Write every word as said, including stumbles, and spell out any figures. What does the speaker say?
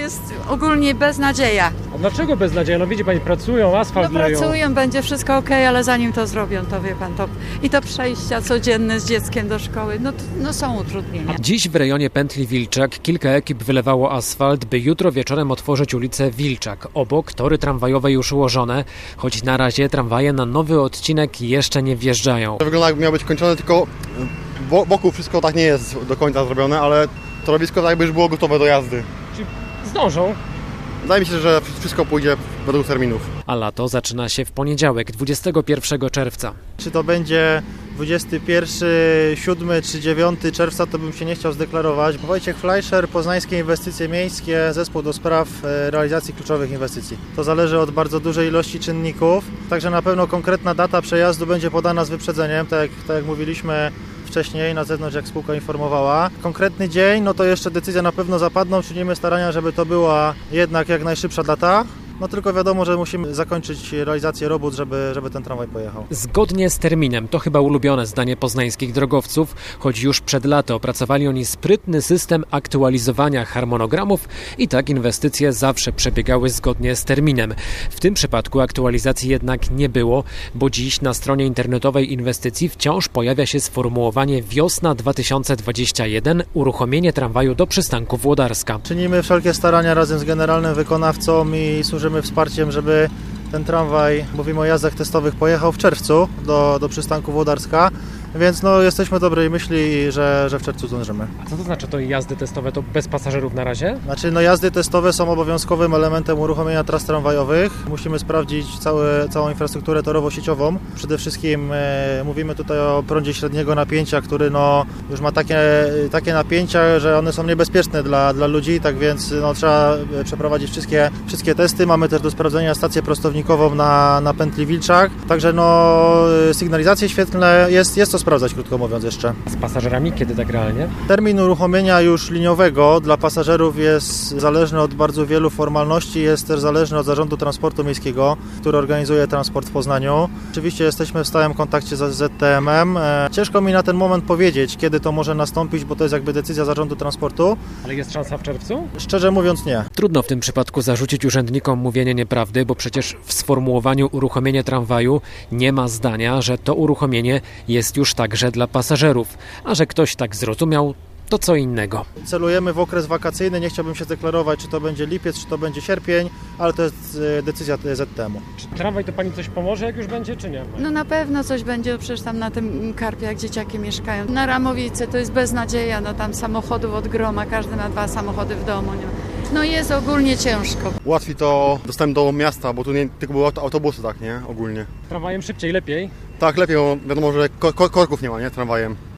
jest ogólnie beznadzieja. A dlaczego beznadzieja? No widzi pani, pracują, asfalt No leją. pracują, będzie wszystko okej, ale zanim to zrobią, to wie pan, to i to przejścia codzienne z dzieckiem do szkoły, no, no są utrudnienia. Dziś w rejonie pętli Wilczak kilka ekip wylewało asfalt, by jutro wieczorem otworzyć ulicę Wilczak. Obok tory tramwajowe już ułożone, choć na razie tramwaje na nowy odcinek jeszcze nie wjeżdżają. To wygląda, jakby miało być kończone, tylko wokół wszystko tak nie jest do końca zrobione, ale torowisko tak jakby już było gotowe do jazdy. Czyli zdążą? Wydaje mi się, że wszystko pójdzie według terminów. A lato zaczyna się w poniedziałek, dwudziestego pierwszego czerwca. Czy to będzie dwudziesty pierwszy, siódmy czy dziewiąty czerwca, to bym się nie chciał zdeklarować. Wojciech Fleischer, Poznańskie Inwestycje Miejskie, Zespół do spraw realizacji kluczowych inwestycji. To zależy od bardzo dużej ilości czynników, także na pewno konkretna data przejazdu będzie podana z wyprzedzeniem, tak jak, tak jak mówiliśmy wcześniej na zewnątrz, jak spółka informowała. Konkretny dzień, no to jeszcze decyzja na pewno zapadną, czynimy starania, żeby to była jednak jak najszybsza data. No tylko wiadomo, że musimy zakończyć realizację robót, żeby, żeby ten tramwaj pojechał. Zgodnie z terminem, to chyba ulubione zdanie poznańskich drogowców, choć już przed laty opracowali oni sprytny system aktualizowania harmonogramów i tak inwestycje zawsze przebiegały zgodnie z terminem. W tym przypadku aktualizacji jednak nie było, bo dziś na stronie internetowej inwestycji wciąż pojawia się sformułowanie wiosna dwa tysiące dwudziesty pierwszy, uruchomienie tramwaju do przystanku Włodarska. Czynimy wszelkie starania razem z generalnym wykonawcą i służymy wsparciem, żeby ten tramwaj, mówimy o jazdach testowych, pojechał w czerwcu do, do przystanku Włodarska, więc no, jesteśmy dobrej myśli, że, że w czerwcu zdążymy. A co to znaczy to jazdy testowe, to bez pasażerów na razie? Znaczy no, jazdy testowe są obowiązkowym elementem uruchomienia tras tramwajowych. Musimy sprawdzić całe, całą infrastrukturę torowo-sieciową. Przede wszystkim e, mówimy tutaj o prądzie średniego napięcia, który no, już ma takie, takie napięcia, że one są niebezpieczne dla, dla ludzi, tak więc no, trzeba przeprowadzić wszystkie, wszystkie testy. Mamy też do sprawdzenia stację prostownikową na, na pętli Wilczak, także no, sygnalizacje świetlne jest, jest to sprawdzać, krótko mówiąc jeszcze. Z pasażerami kiedy tak realnie? Termin uruchomienia już liniowego dla pasażerów jest zależny od bardzo wielu formalności, jest też zależny od Zarządu Transportu Miejskiego, który organizuje transport w Poznaniu. Oczywiście jesteśmy w stałym kontakcie z Z T M em. Ciężko mi na ten moment powiedzieć, kiedy to może nastąpić, bo to jest jakby decyzja Zarządu Transportu. Ale jest szansa w czerwcu? Szczerze mówiąc nie. Trudno w tym przypadku zarzucić urzędnikom mówienie nieprawdy, bo przecież w sformułowaniu uruchomienie tramwaju nie ma zdania, że to uruchomienie jest już także dla pasażerów, a że ktoś tak zrozumiał, to co innego. Celujemy w okres wakacyjny, nie chciałbym się deklarować, czy to będzie lipiec, czy to będzie sierpień, ale to jest decyzja Z T M u. Czy tramwaj to pani coś pomoże, jak już będzie, czy nie? No na pewno coś będzie, przecież tam na tym Karpie, jak dzieciaki mieszkają. Na Ramowice to jest beznadzieja, no tam samochodów od groma, każdy ma dwa samochody w domu. Nie? No jest ogólnie ciężko. Ułatwi to dostęp do miasta, bo tu nie tylko były autobusy, tak, nie? Ogólnie. Tramwajem szybciej, lepiej? Tak, lepiej, bo wiadomo, że korków nie ma, nie? Tramwajem.